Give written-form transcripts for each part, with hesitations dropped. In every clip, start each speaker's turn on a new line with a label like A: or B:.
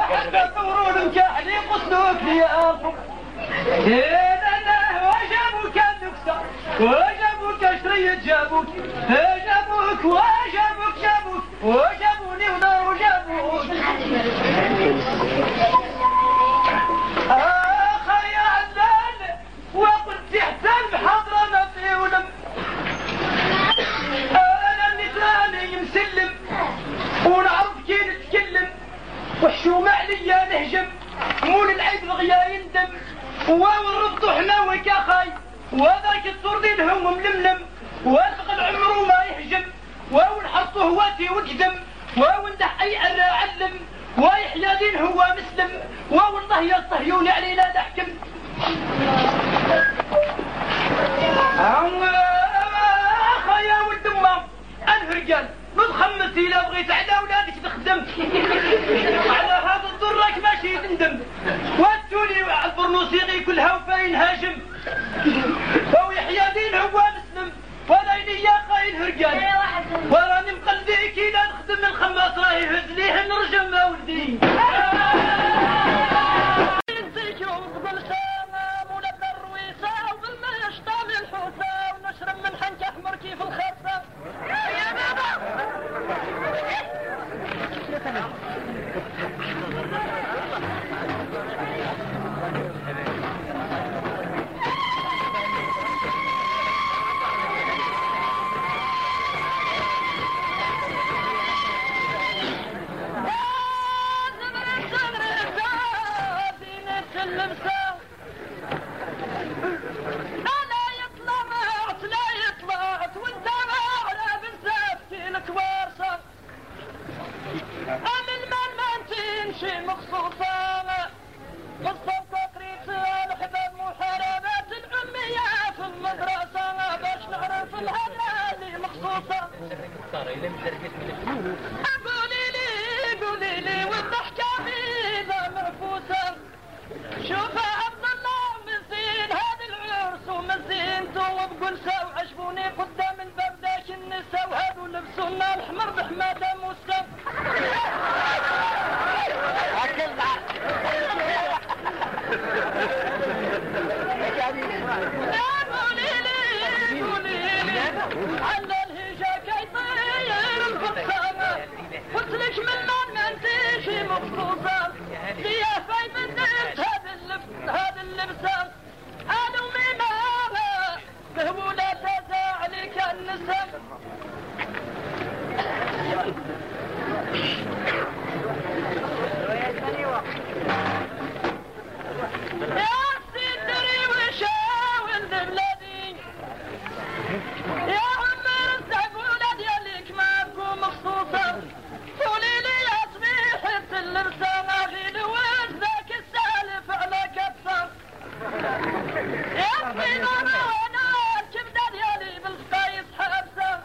A: حتى صوروا المكاحل يقصدوك لي أنفق وجابوك النكسة وجابوك شرية جابوك جابوك وجابوني وداروا جابوك يا عزال وقلت حتى المحاضرة ما في ولم أنا اللساني مسلم ونعرف كي نتكلم وحشومة عليا نهجم مول العيد الغيا يندم ونربطو حناوك يا خاي وذاك الصردي لهم ململم والبغى العمر ما يهجم ونحطو هواتي وقدم وندح اي انا علم ويحيى دين هو مسلم والله يا الصهيوني علينا نحكم خايا والدمام الهرقان نتخمس إلا بغيت على أولادك تخدم على هذا الضرك ماشي تندم واتوني على البرنوسيغي كلها وفاين هاجم ويحيى دين هو مسلم وليني يا خاين هرقان وراني مقلبي كي لا نخدم الخماس راهي يهز ليه نرجم يا ولدي ونشرب من حنك احمر كيف الخاصه يا بابا قولي لي والضحكة بيضة معفوسة شوف عبد الله مزين هذا العرس ومزينته وبقلسة وعجبوني قدام الباب ذاك النساء وهذو لبسونا الحمر بحمادة موسى قولي لي على الهجا كيطير الفقسانة قلت لك من ما انتي شي مخصوصة فيها فايدة انت هذا اللبسة انا وميمارة فهموا لا تزع عليك النساء يا سيدري وشاول بلادي يا عمر الزقولة ديالك ماكو مخصوصة قولي لي يا سميحة اللبسة ما في لوز ذاك السالف على كبسة يا سميحة وانا الكبدة ديالي بالسقايس حابسة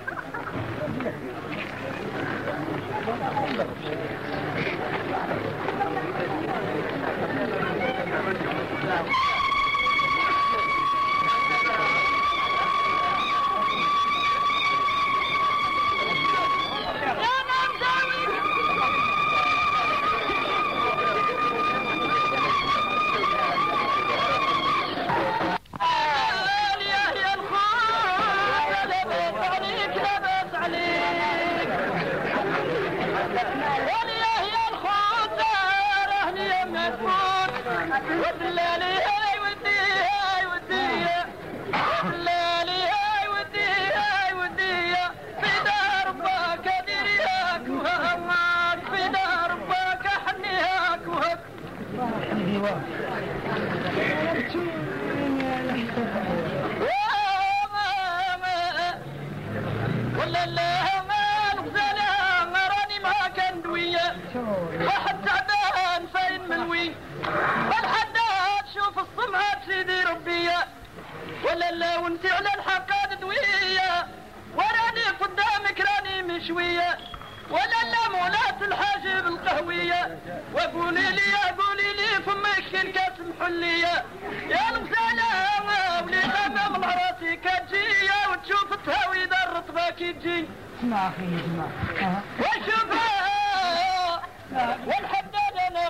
A: واحد تعبان فاين ملوي والحداد شوف الصمعات سيدي ربية ولا لا وانت على الحقاد دوية وراني قدامك راني مشوية ولا لا مولاة الحاجب القهوية وقولي لي فمك الكاس محلية يا المسالة ولي امام راسي كتجية وتشوف تهاوي دار رطبة كي تجي
B: اسمع اخي اسمع
A: وشوفها والحداد انا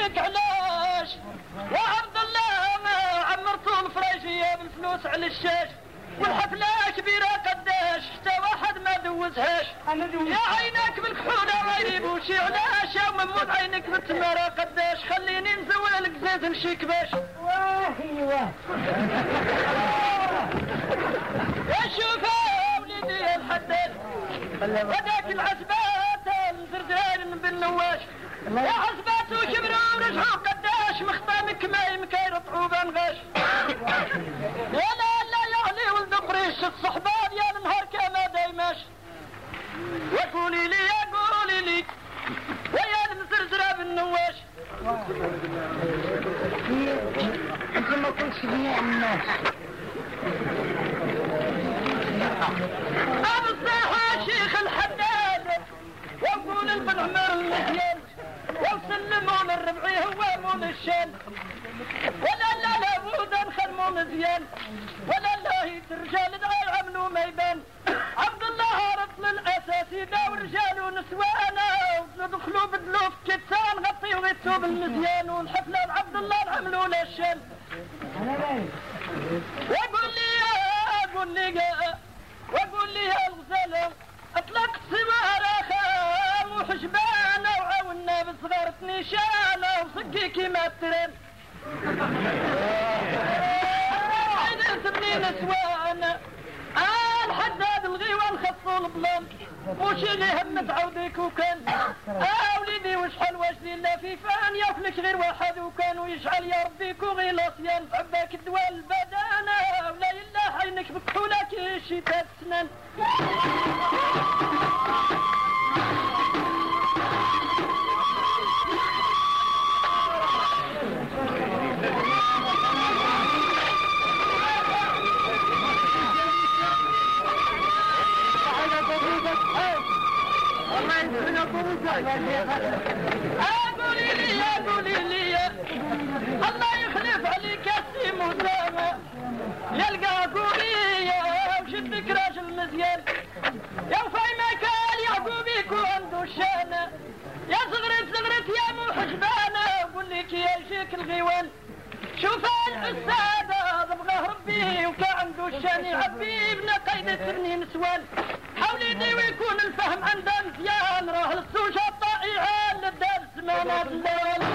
A: لك علاش يا عبد الله ما عمرتوا الفرايجيه بالفلوس على الشاش والحفله كبيره قداش حتى واحد ما دوزهاش يا عينك بالكحوله غيري بوشي علاش يا ممود عينك بالتماره قداش خليني نزول لك زيت نشيك باش
B: ايوه
A: يا شوفوا وليدي يا الحداد هذاك العزبات الزردان بالنواش يا عزبات وكبروا ورجعوا قداش مختامك ما يمكن رطعوبان غاش يا لا يا علي ولد قريش الصحبان يا النهار كما دايماش وقولي لي ويا المزرزره بالنواش
B: انت ما كنتش جميع الناس
A: ابو الصاحة شيخ الحداد وقول البن عمر المزيان وسلمون الربعي هو مون الشام ولا لابد نخدموا مزيان ولا الرجال دعي عملوا ما يبان عبد الله رطل الاساسي داو رجال ونسوانا ندخلوا بدلوف كتان غطيو غيتو بالمزيان والحفله عبد الله نعملوا للشام وقول لي يا الغزاله اطلقت سواره خام وحجبانه وعاونا بصغار نيشانه وصقي كيما الترين عيد سنين سوانا الحداد الغيوان خصو البلان وشي اللي هم تعوديك وكان وليدي وشحال واجدي لا في فان ياكلك غير واحد وكان ويشعل يا ربيك وغير صيان عباك الدواء البدانه ولا يلا عينك بكحولك الشتاء السنان قولي لي الله يخلف عليك يا مسامة يلقى قولي وشدك راجل مزيان يا فايمة كان يعقوب يكون عنده الشانة يا صغرت يا مو حجبانة قول لك يا شيك الغيوان شوف الأستاذ ضبغه ربي وكان عنده الشان يعبي ابن قيدة سنين نسوان حوليدي ويكون الفهم عنده مزيان راه السوشة الطائعة للدار زمانات الليل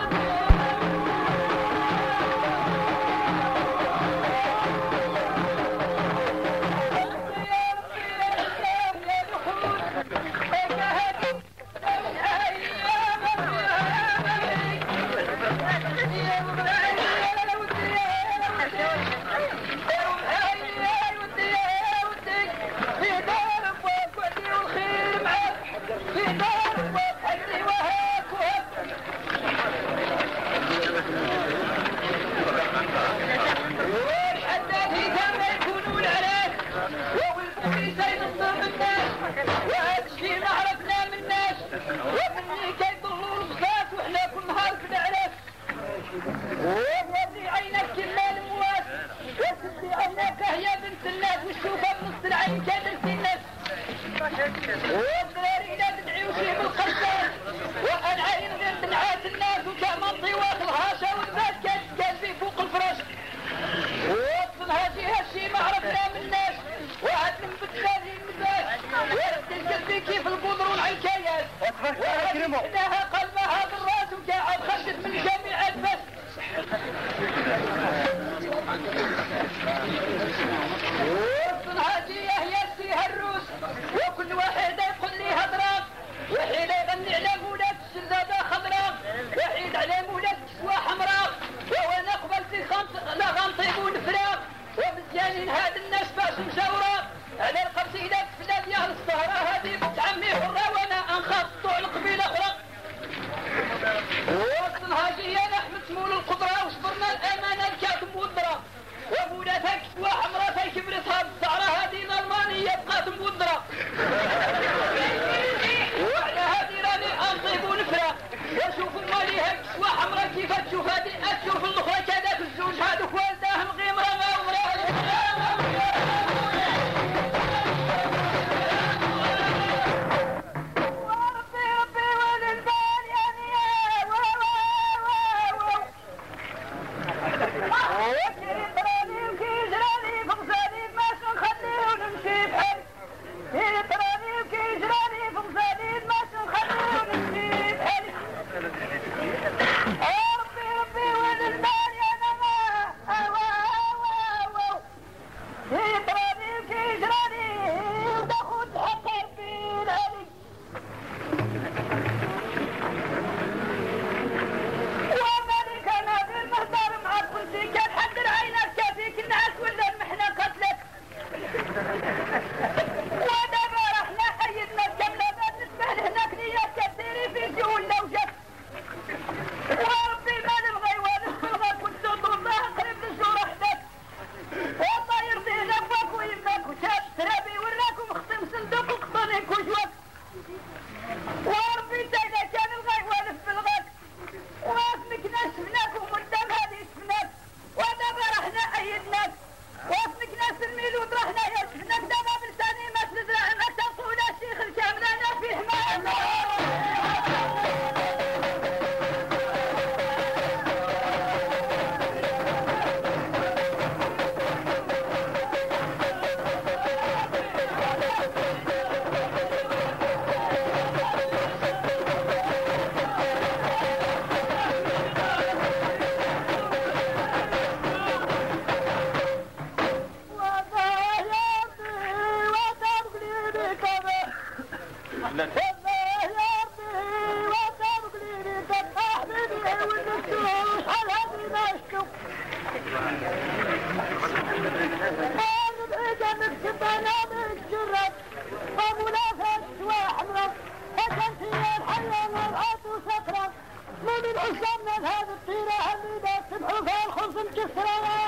A: والضراري لا تدعيو فيه بالقلبان والعين غير بنعات الناس وكمان طيوات الهاشا والبات كان في فوق الفراش وصل هذه هالشي ما عرفنا من الناس وعد من بتخازي المزاج ورد القلبي كيف القدر والعنكايات وعدناها قلبها بالراس وقاعد خشت من جميع البس وصل هذه هي السيها الروس وكل واحد يقول لي هضرة وحيد يغني على مولات السلدادة خضراء وحيد على مولات كسوة حمراء وانا قبلت لا غنطيبون فراق ومزيانين هاد الناس باش مشاورة على القصيدة فلان يا السهرة هذه بنت عمي حرة وانا انخطو على قبيلة اخرى وصل هاجي انا احمد سمول القدرة وصبرنا الامانة الكاتب والدرا ومولاتها كسوة حمراء كبرتها بالسعرة هذه نورمانية بقات مودرة وعلى هذه راني انطيب ونفرة وشوفوا ماليها كسوة حمراء كيف تشوف هذه اشوف الاخرى كذاك الزوج هذوك والداه الغيمرة من أسلامنا هذه الطيرة اللي دا تبحوا فيها الخبز مكسرة.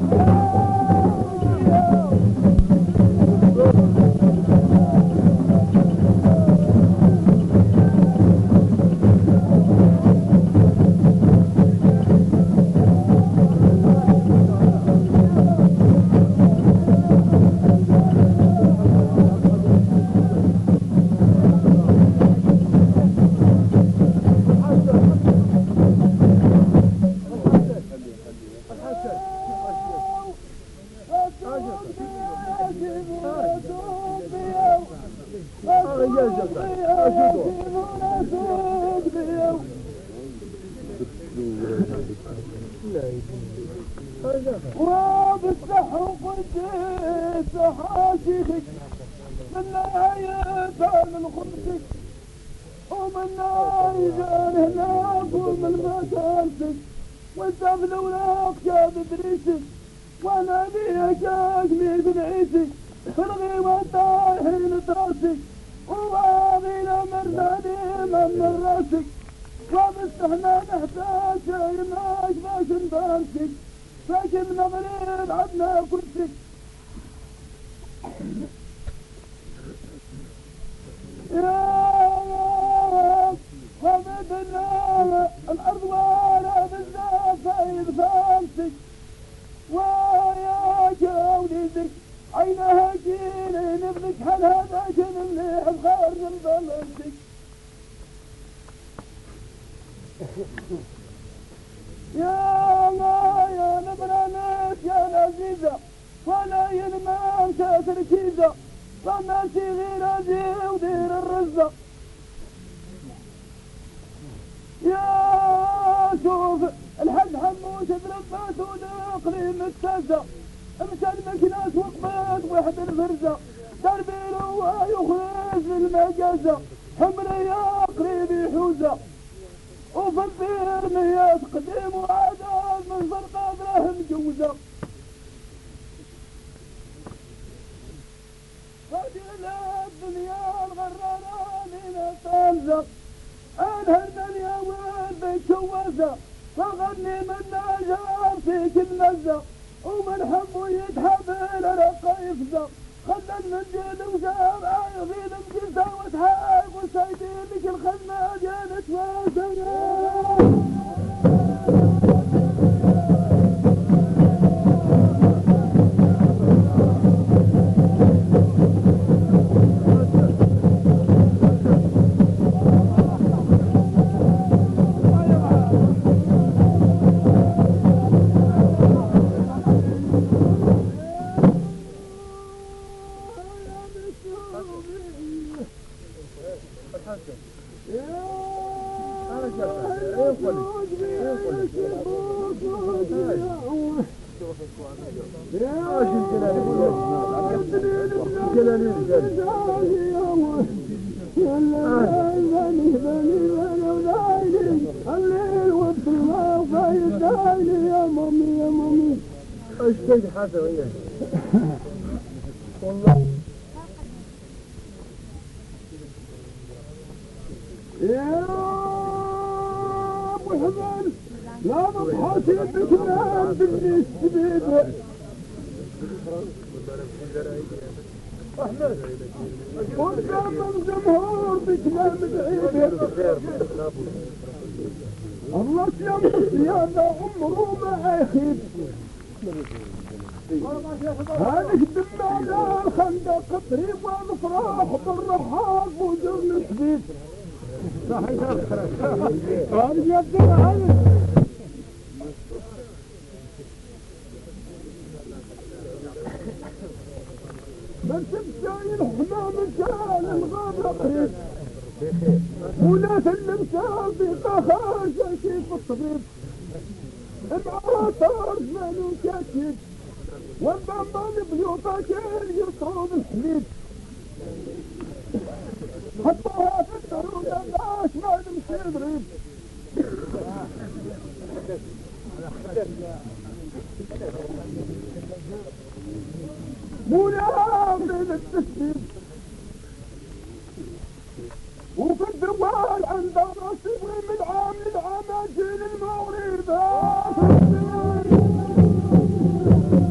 A: وبالصح وقديس حاشيخك منا يبان من خبزك ومنا يجان هناك ومن مكانتك وانت بلولاك جاب بريسك وانا بيك اجمل بنعيسك في الغيمة طايحين دراسك وواضينا مرناني من راسك وبالسهنا نحتاج شايرناك باش نبارسك ساكن نظرين عدنا كرسك يا ومدنا الأرض ولا بالذات فايد فامسك ويا جولدك عينها جيني نبلك هل هذا جن مليح بغار من بلدك يا نبرانات يا العزيزة ولا ينمان كاسر كيزة وما غير أزي ودير الرزة يا شوف الحج حموش تربات ونقلي متساسة امشى المكناس وقبات وحد الفرزة دربي لو يخرج المجازة حمري يا قريبي حوزة وفي البير ميات قديم وعادات من فرقة دراهم جوزة فجل الدنيا الغرارة من الطالزة عنها الدنيا والبيت شوزة فغني من نجار في كل نزة ومن حبه يتحبل رقة يفزة خلى المنجل وجاب عايضين مجلسة وتحاق وسايدين لك الخدمة جانت واسرة اشتاق حاجة وياه والله يا ابو حمد لا تحاسب بكلام بالنسبة احمد قدام الجمهور بكلام بعيد الله يمس يا ذا عمره ما يخيب هذه الدماغ الخندق قطريب والفراح بالرحاق وجرن سبيت صحيح هذه يبدو هذه بس بشاي الحمام كان الغابة قريب ولا المثال في طهاجة كيف الطبيب معاطر زمان كاتب والضمان بيوطا كان يصرون الحليب حطوها في الدرود الناس ما نمشي بريب مولا من التسبيب وفي الدوال عند نصيب من عام لعام اجل المغرب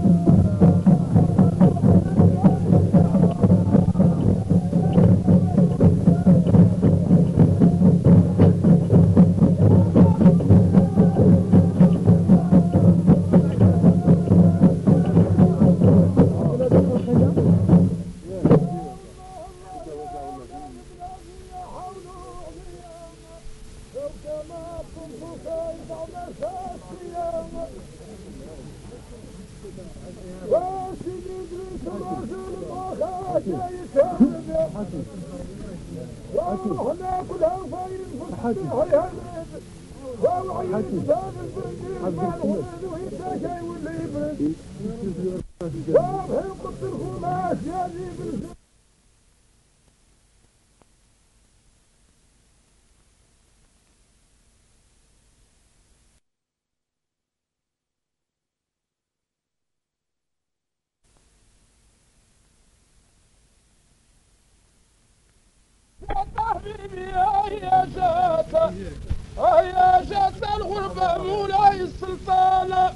C: يا جات الغربة مولاي السلطانة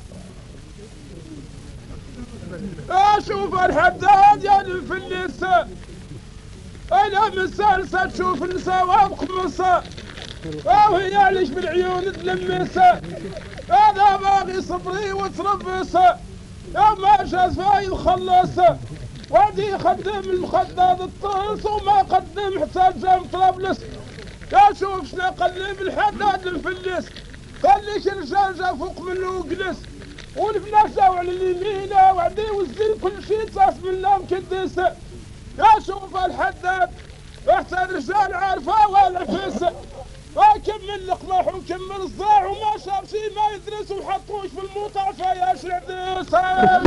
C: اشوف الحداد يا الفلسة انا مسلسة تشوف النساء وبخمسة وهي ليش بالعيون تلمسة هذا باغي صبري وتربسة يا ما جاز فايد خلصة وادي يخدم المخدد الطنس وما قدم حتى جام طرابلس يا شوف شنا قلب الحداد المفلس خليك الرجال فوق منه وجلس والبنات على اليمينة وعدي والزين كل شي تاس منا مكدسة يا شوف الحداد حتى الرجال عارفة والعفسة وكمل القماح وكمل الصاع وما شاف شي ما يدرس وحطوش في المطافة يا شعدسة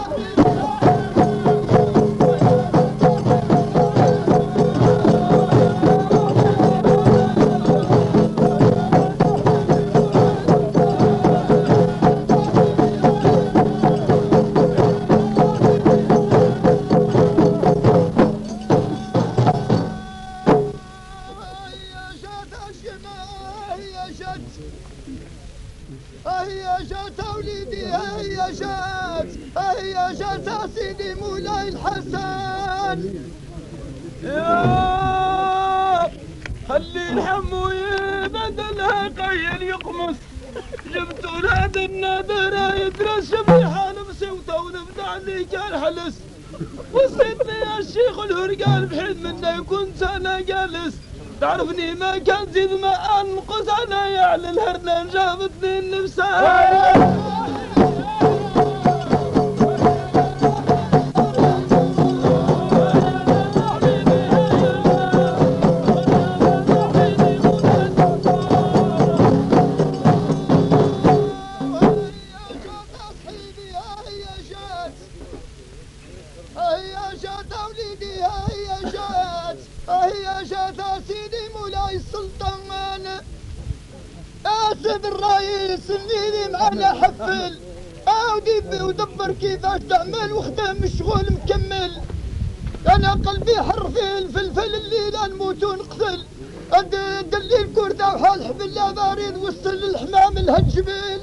D: هيا جات وليدي هيا جات سيدي مولاي الحسن
C: يا خلي الحمو بدلها قيل يقمص جبت ولاد النادرة يدرس شبيحة لمسوته ونبدا عليك الحلس وصيتني يا الشيخ الهرقان بحين مني كنت انا جالس تعرفني ما كان زيد ما انقص انا يا الهرنان جابتني النفسان اسد الرئيس اللي معنا حفل اودي ودبر كيفاش تعمل وخدم الشغل مكمل انا قلبي حر في الفلفل اللي لا نموت ونقتل دلي الكردة وحال حبل لا بارد وصل الحمام الهجبيل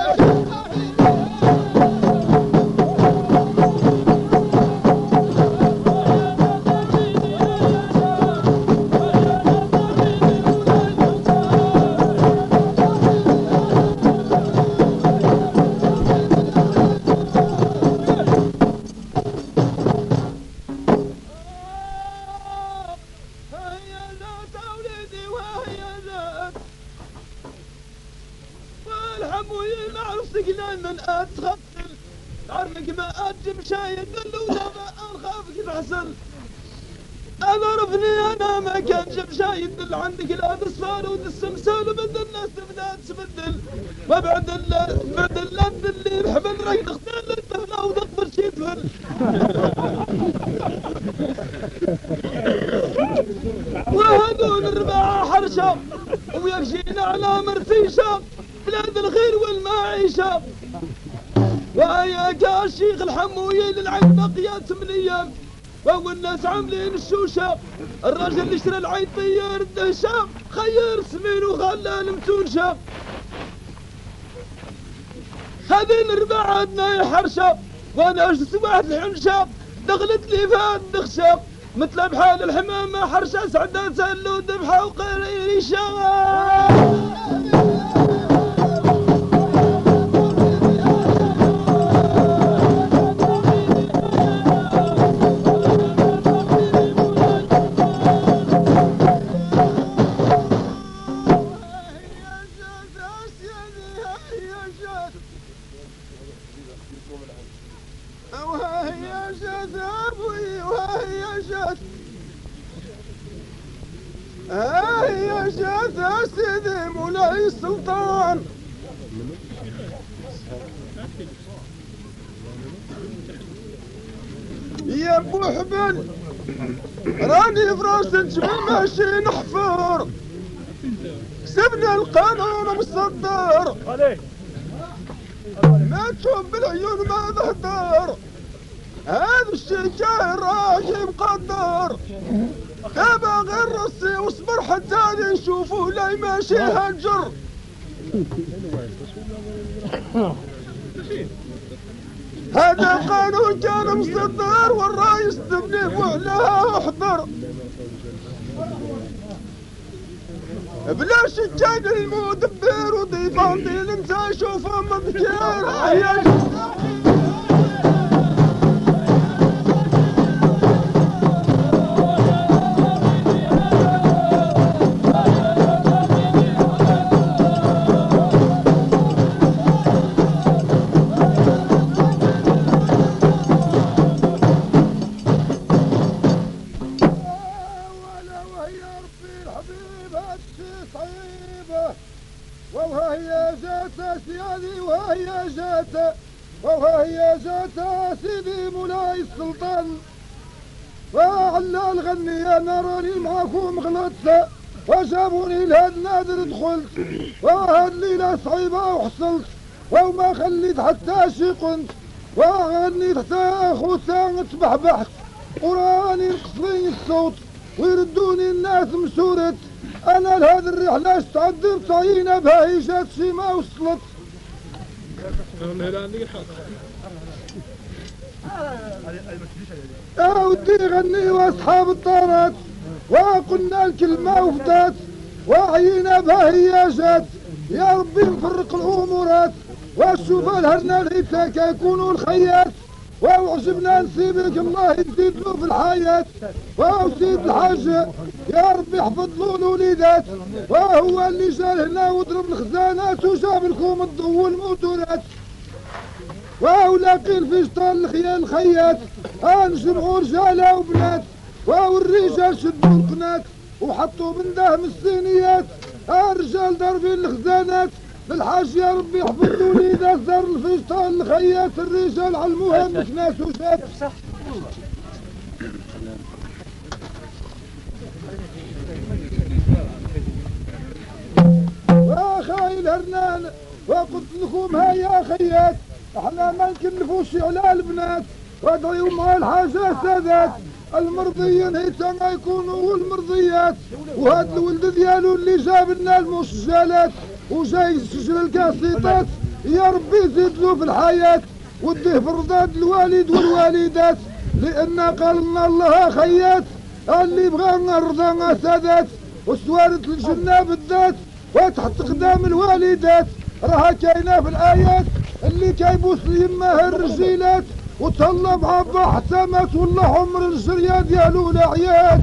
C: من اتغسل تعرفك ما اجيب شاي ولا ما اخافك تحصل اعرفني انا ما كان جيب شاي عندك لا بالصار والسمسال وبدل الناس تبدا تبدل ما بعد اللي بحبل راي نختار الطفله ودقبر شي طفل وهذول الرباعه حرشه ويمشينا على مرسيشه بلاد الخير والمعيشة وياك يا الشيخ الحموي للعين بقيت 8 ايام وهو الناس عاملين الشوشة الراجل اللي اشترى العين طير الدهشة خير سمين وخلى المتونشة هذين الرباعة عندنا يا حرشة وانا اجلس واحد الحنشة دخلت لي فهد دخشة مثل بحال الحمامة حرشة سعدات سلو ذبحة وقريشة
D: وهي جات ابوي وهي جات هي جات سيدي مولاي السلطان يا ابو حبل راني فراس الجبل ماشي نحفر كسبنا القانون مصدر ما تشوف بالعيون ما نهدر هذا الشي جاي راجي مقدر تابع غير راسي واصبر حتى نشوفه لا ماشي هجر هذا قانون كان مصدر والرايس تبنيه وعلاه احضر بلاش الجاي المدبر وضيفان ديل انت شوفه مذكر وهي جات سيادي وهي جات سيدي مولاي السلطان وعلى الغني انا راني معاكم غلطت وجابوني لهاد النادر دخلت وهاد ليلة صعيبة وحصلت وما خليت حتى شي قنت وغنيت حتى خوتا تبحبحت وراني نقصني الصوت ويردوني الناس مسورت انا لهذه الرحله استعدت عينه بها جات شي ما وصلت يا ودي غني واصحاب الطارات وقلنا الكلمه وفدات وعينا بها هي جات يا ربي نفرق الامورات وشوف الهرنا ليتك يكونوا الخيات وعجبنا نسيبك الله يزيد له في الحياة وسيد الحاج يا ربي يحفظ له الوليدات وهو اللي جا هنا وضرب الخزانات وجاب لكم الضو والموتورات ولاقي في شطال الخيال الخيات نجمعوا رجاله وبنات والرجال شدوا القنات وحطوا من دهم الصينيات الرجال ضاربين الخزانات الحاج يا ربي يحفظ الوليدات دار الفيشطال الخيات الرجال علموها مكناس وشات وخاي الهرنان وقلت لكم ها يا خيات احنا ما نكلفوش على البنات وادعيوا مع الحاجة سادات المرضيين هيتا ما يكونوا المرضيات وهاد الولد ديالو اللي جاب لنا المسجلات وجاي يسجل الكاسيطات يا ربي يزيد له في الحياة وديه في رضاد الوالد والوالدات لأن قال لنا الله خيات اللي بغى نرضى سادات وسوارة الجنة بالذات وتحت قدام الوالدات راها كاينة في الآيات اللي كيبوس يماه الرجيلات وتهلا بعبا حتى مات والله عمر الجرية ديالو العيات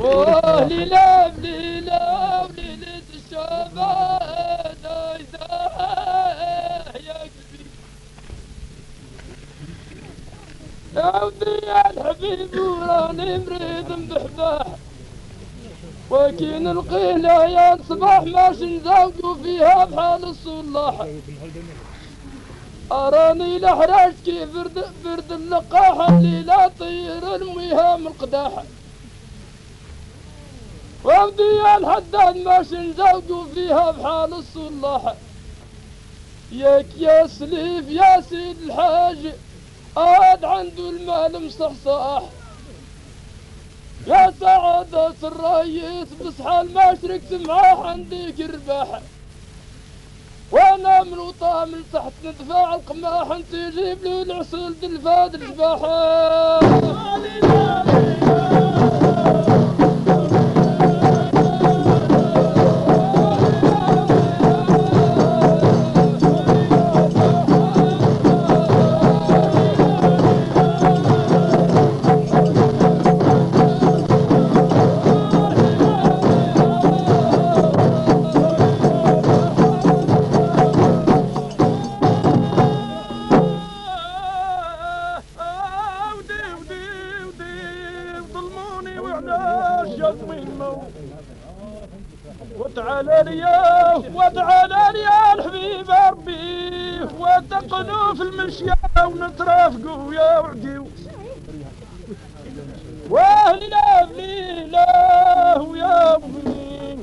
C: ليلة بليلة وليلة الشباب يا قلبي يا ودي يا الحبيب وراني مريض بحباح وكين القيلة يا صباح ماش نزوقوا فيها بحال الصلاح أراني لحراج كيف برد اللقاح اللي لا طير الميها من القداح وابدي يا الحداد ماش نزوقوا فيها بحال الصلاح ياك يا سليف يا سيد الحاج عاد عنده المال مصحصح يا سعادة الرئيس بصحى المشرق معاه عندك الرباح وانا من وطام لتحت ندفع القماح انت جيب له العسل دلفاد الجباحة وتعالى يا الحبيب ربي وتقنوا في المشيا ونترافقوا يا وعديو واهلنا بليله ويا مين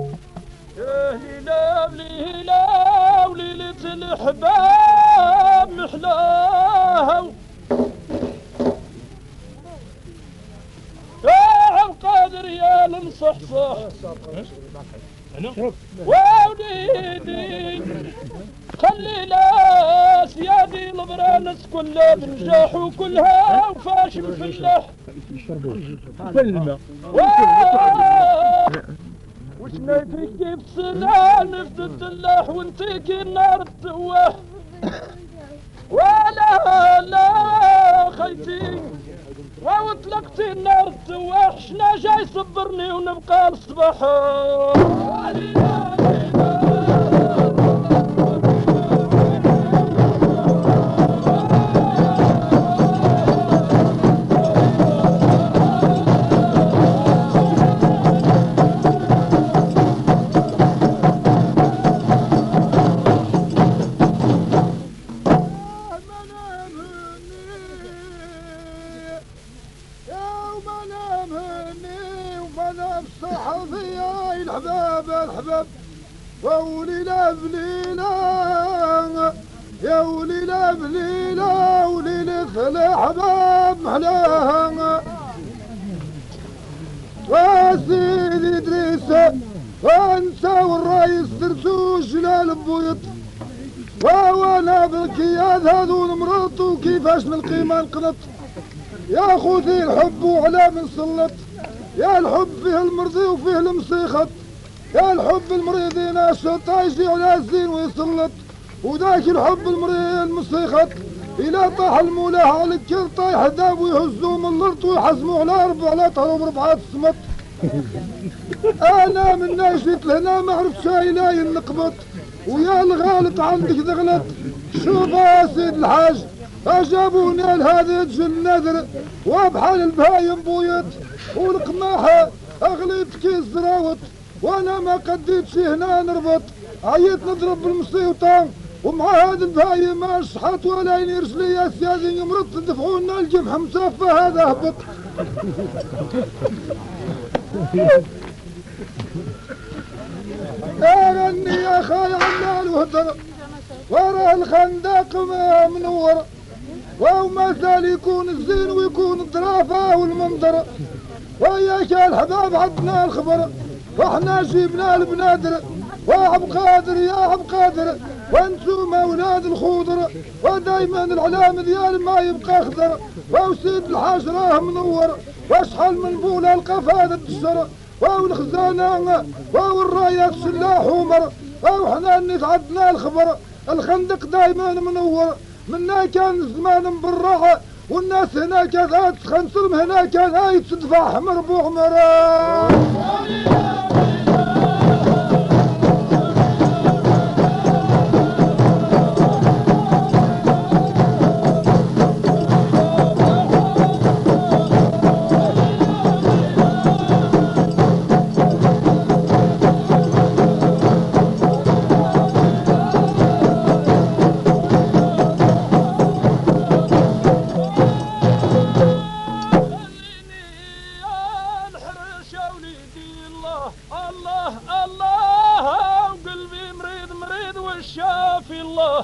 C: اهلنا بليله وليلة الحباب محلاها يا عالقادر يا المصحصح ووليدي خلي ناس يادي البرانس كلها بنجاح وكلها وفاشل فلاح وش نايفك كيف صنع نفدت الله وانتيكي النار التواه ولا لا خيتي وطلقتي النار التواه شنا جاي صبرني ونبقى الصباح الحباب ووليلة بليلة يا وليلة بليلة وليلة الحباب محلاها وسيدي إدريس وانت والرئيس درتو جلال بويط وانا بالكياد هذو مرض وكيفاش نلقي ما نقنط يا خوتي الحب وعلى من سلط يا الحب فيه المرضي وفيه المسيخط يا الحب المريض يناشط يجي على الزين ويسلط وذاك الحب المريض المسيخط إلى طاح المولاه على الكل طايح داب ويهزوه من الارض ويحزموه على ربع طرب ربعات السمط انا من ناشط لهنا ما عرفت شاي لا ينقبط ويا الغالط عندك ذغلط شوف يا سيد الحاج اجابوني لهذا الجن نذر وبحال البهايم بويت والقماحه اغليت كيس زراوط وانا ما قديتش هنا نربط عييت نضرب بالمصيوطه ومع هذا البهايم ما شحط ولا ينيرش لي يا سيادي يمرض تدفعونا الجمح مسافه هذا هبط غني يا خاي عمال وهدر ورا الخندق ما منور وما زال يكون الزين ويكون الدرافه والمنظر وياك يا الحباب عدنا الخبر واحنا جبنا البنادر وعب قادر يا عب قادر وانتم اولاد الخضر ودايما العلام ديال ما يبقى خضر وسيد الحاج راه منور واشحال من بوله القفاده الشر والخزانه والرايات سلاح ومر وحنا نتعدنا الخبر الخندق دايما منور منا كان الزمان مبرع
D: والناس هناك ذات خنصرم هناك ذا يتدفع مربوع مرام.
C: شافي الله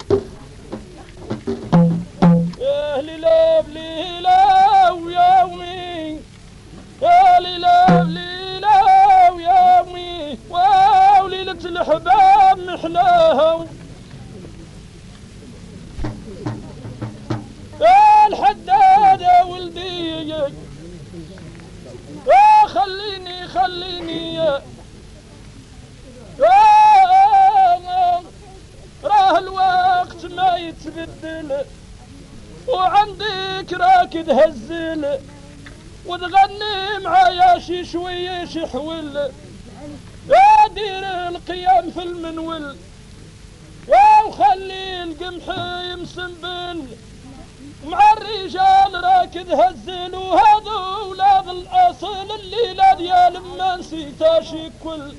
C: يا ليلة بليلة ويومي يا ليلة بليلة ويومي وليلة الحباب محلاها يا الحداد يا ولدي يا خليني يا راه الوقت ما يتبدل وعندك راكد هزل وتغني معايا شي شويه شي حول يا دير القيام في المنول يا وخلي القمح يمسنبل مع الرجال راكد هزل وهذو ولاد الاصل الليله ديال ما نسيتاش كل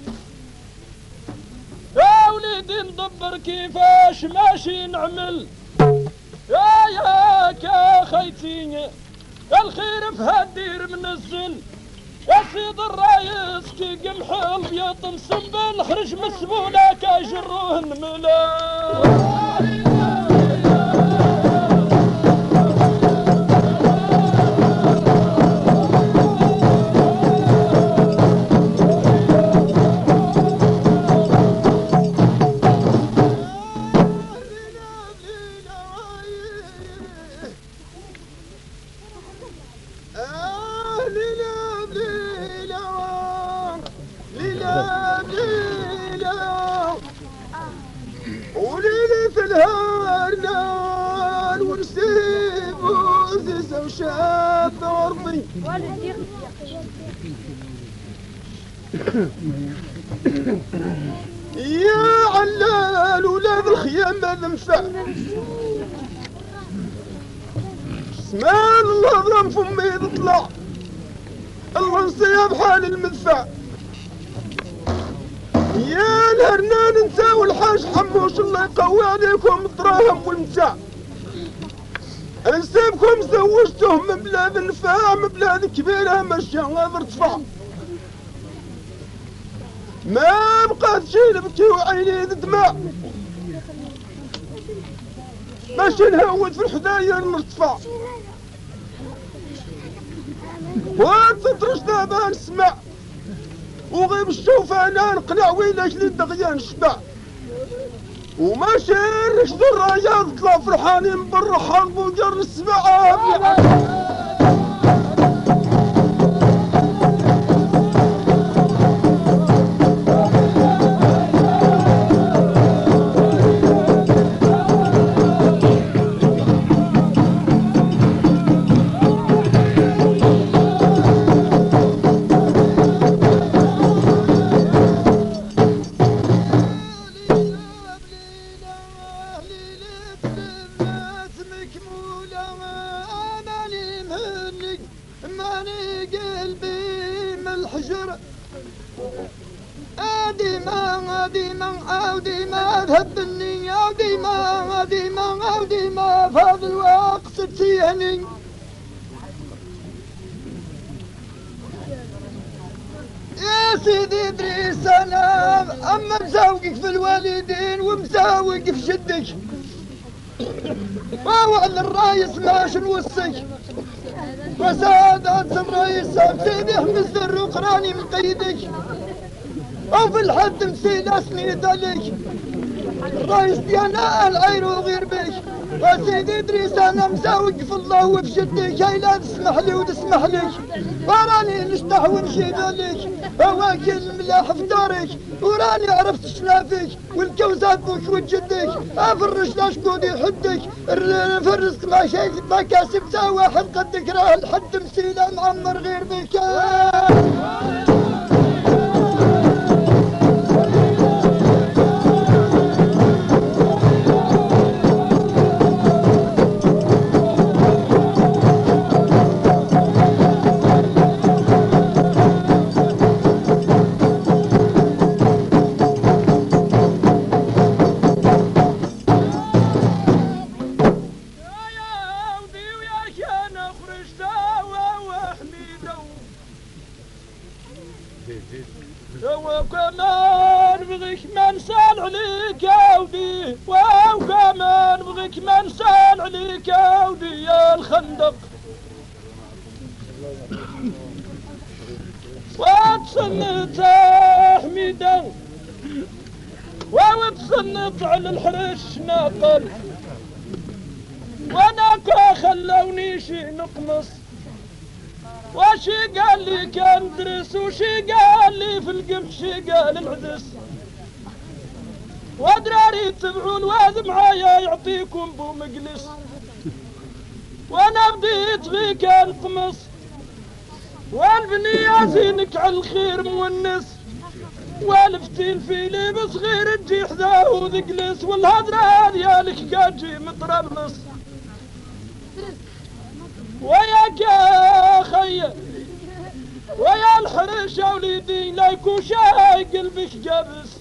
C: يا وليدي ندبر كيفاش ماشي نعمل يا خيتي الخير في هالدير منزل يا سيد الرايس كي قمح البيض مسنبل خرج من السبولة كيجروه الملا وليلي في الهرنان ونسيب وزيز وشاب ضربي يا علال ولاد الخيام هذا مفع سمان الله ضرب فمي يطلع الله نصيب حال المدفع يا الهرنان انت والحاج حموش الله يقوي عليكم الدراهم والمتاع نسيبكم زوجتهم من بلاد النفاع من بلاد كبيرة ماشية غير ارتفاع ما بقات شي نبكي وعيني دماء ماشي نهود في الحداير نرتفع وتطرش دابا نسمع وغيب الشوف انا نقلع ويناش لي دغيا نشبع وماشي نرشد الرايات طلع فرحانين بالرحال وجر السبعة ديما تهبني ديما في هذا الوقت تيهني يا سيدي ادريس انا اما مساوقك في الوالدين ومساوق في جدك ووعد الرايس ماش نوصيك وسادات الرايس سيدي حمز الرقراني من قيدك وفي الحد مسينا سنيد عليك الرايس ديالنا العين وغير بيك
D: وسيدي ادريس انا مساوق في الله وفي شدك هاي لا تسمح لي وتسمح لك وراني نشطح ونشيب عليك واكل ملاح في دارك وراني عرفت شنافك والكوز ابوك وجدك افرش لاشكون يحدك في الرزق ما شيء ما كاسب واحد قدك راه الحد مسيله معمر غير بك
C: وكمان بغيك ما نسال عليك يا ودي وكمان بغيك ما نسال عليك يا ودي يا الخندق وتصنت حميدة وتصنت على الحرش ناقل وانا خلوني شي نقمص وشي قال لي كان درس وشي قال لي في القمح شي قال العدس ودراري تبعون واذ معايا يعطيكم بو مجلس وانا بديت فيك انقمص والبنية زينك على الخير مونس والفتيل في لبس غير تجي حذاه وذقلس والهدرة ديالك قاجي مطربلس وياك يا خي ويا الحرش يا وليدي لا يكون شاي قلبك جابس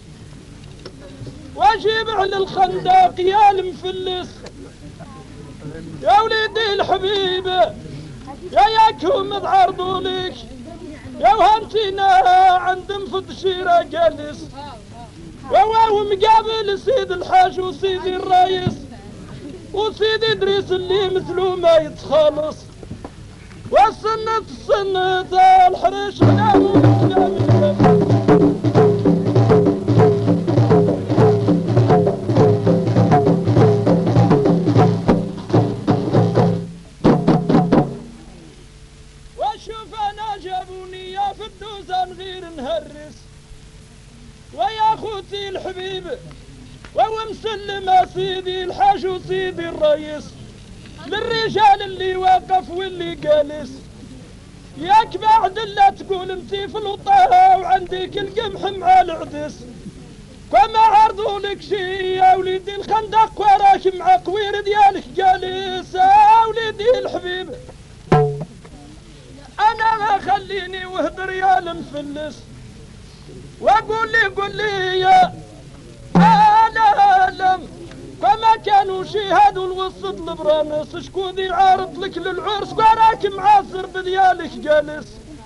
C: واجيب على الخندق يا المفلس يا وليدي الحبيبه ياكم تعرضوا لك يا وهمتينا عند مفض شيره جالس وهو مقابل سيد الحاج وسيدي الرئيس وسيدي ادريس اللي مثلو ما يتخلص والسنة الحريش واشوف انا جابوني يا فدوزان غير نهرس ويا اخوتي الحبيب وهو مسلم سيدي الحاج وسيدي الرئيس للرجال اللي واقف واللي جالس ياك بعد لا تقول انتي في الوطاه وعندك القمح مع العدس كما عرضوا لك شي يا وليدي الخندق وراك مع قوير ديالك جالس يا وليدي الحبيب انا ما خليني وهدر يا المفلس واقول لي قول لي يا الم فما كانوا شهاد الوسط البرامس شكون ذي عارض لك للعرس وراك معاصر بديالك جالس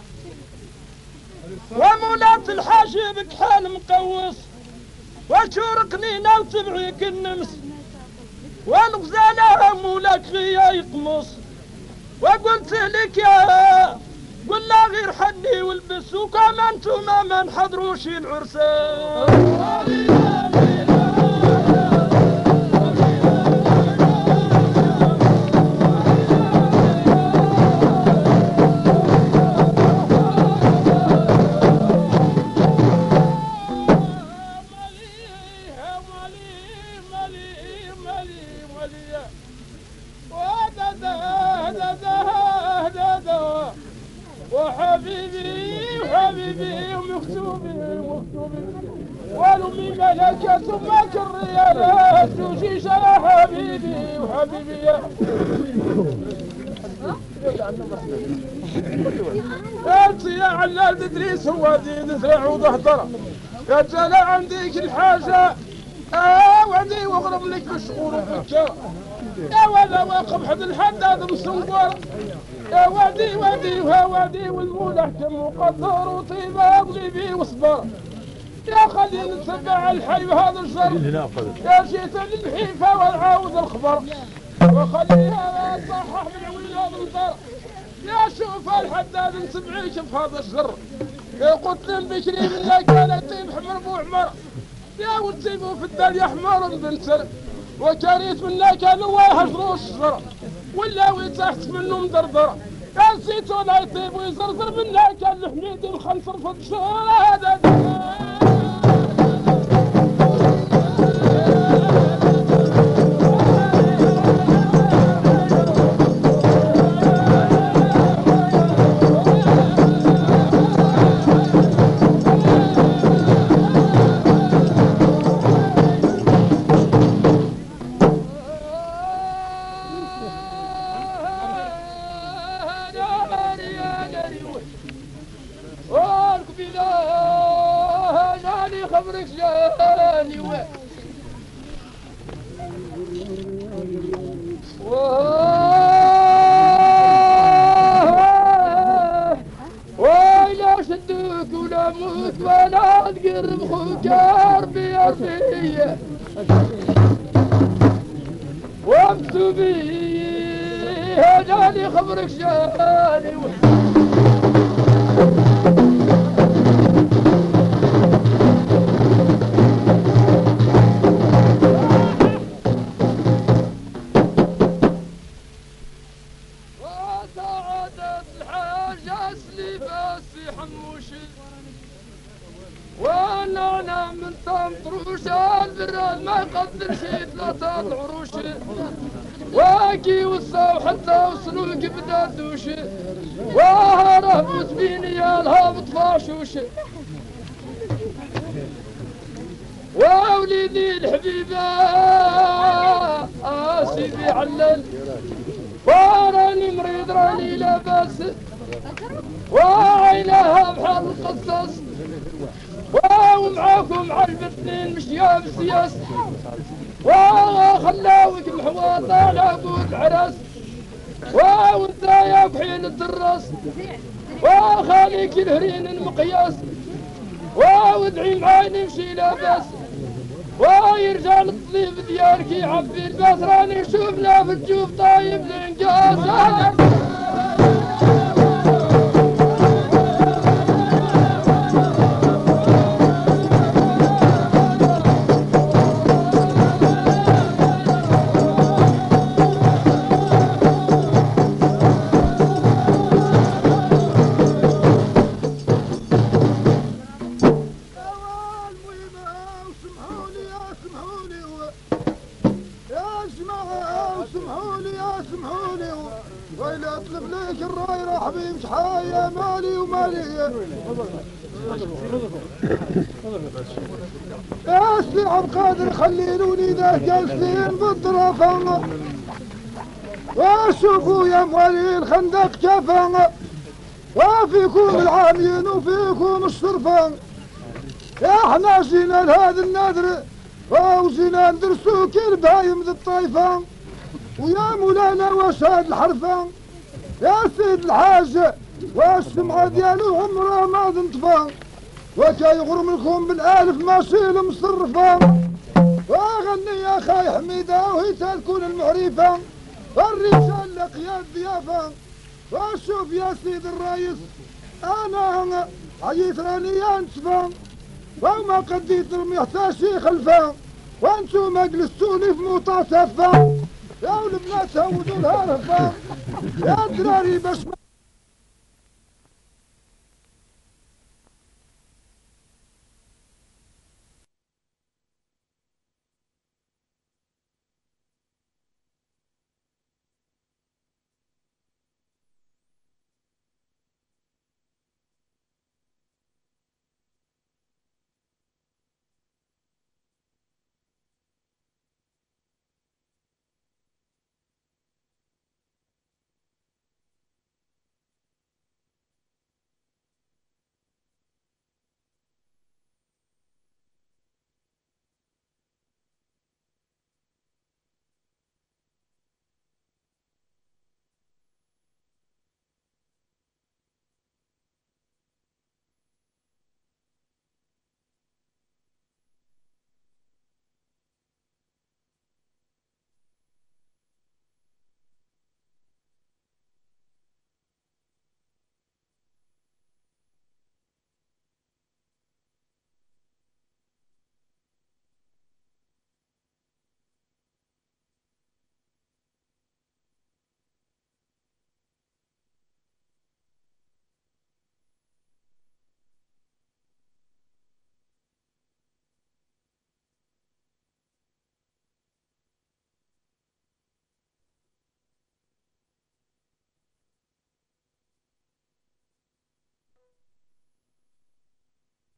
C: ومولات الحاجبك حال مقوس وشورقني ناو تبعيك النمس والغزالة مولاك غيا يقمص وقلت لك يا قل لا غير حني والبس وكما انتم ما نحضروش العرسان وحبيبي ومكتوبي والأمي ملكة ماك الريالات وشيشة يا حبيبي وحبيبي انت يا علال ادريس هو دين ذرع وضهدرة يا جلا عندك الحاجة وعندي واغرب لك بالشغور وبالكرة يا ولا واقف حد الحداد مصور يا وادي وادي وهوادي والملحكم وقدر وطيبة اغلبي وصبر يا خليل نتبع الحي وهذا الجر يا جيت للحيفة والعاود الخبر وخليها صحح من ولاد البر يا شوف الحداد نتبعيك في هذا الجر يا قلت بكري منك انا طيب حمر بو عمر يا وتسيبو في الدار يا حمار بنتر وكريت منا كانوا يهجروا الشجرة ولاو تحت منه مدردرة كان زيتون يطيب ويزرزر منا كان الحميد الخنصر في الشجرة خبرك جاني ويلا شدوك ولا موت ولا تقرب خوك ربي ربي وامسوا بيه جاني خبرك جاني وانا من طمطروش البراد ما يقدر شي 3 عروش واكي وصاو حتى وصلوا لقبدا دوش وهرب سبيني الهابط فاشوش ووليدي الحبيبة سيدي علل وراني مريض راني لاباس وعينها بحال القصص ومعاكم على الاثنين مشيا بالسياس وخلاوك محواطة على بود العرس وانت يا بحين الدراس وخاليك الهرين المقياس وادعي معاي نمشي لاباس ويرجع الطليب ديالك يعبي الباس راني نشوفنا في الجوف طايب الانقاس ويلي اطلب ليك الرايرة حبيب شحايا مالي ومالي يا سي عبد القادر خليلوني ذا جالسين بالطرفة وشوفوا يا موالي الخندق كفا وفيكم العامين وفيكم الشرفان يا احنا جينا لهذا النادر وجينا ندرسو كل بايم ذي الطايفة ويا مولانا واش هاد الحرفة يا سيد الحاج والسمعة ديالو عمرها ما تنطفى وكا يغرم لكم بالالف ماشي المصرفة واغني يا خاي حميدة وهي تكون المعرفة والرجال لقياد ضيافة وشوف يا سيد الرئيس انا عييت راني انتفى وما قديت يحتاج شي خلفة وانتم جلستوني في موطا سفة يا البنات هودوا لها رفا يا دراري باش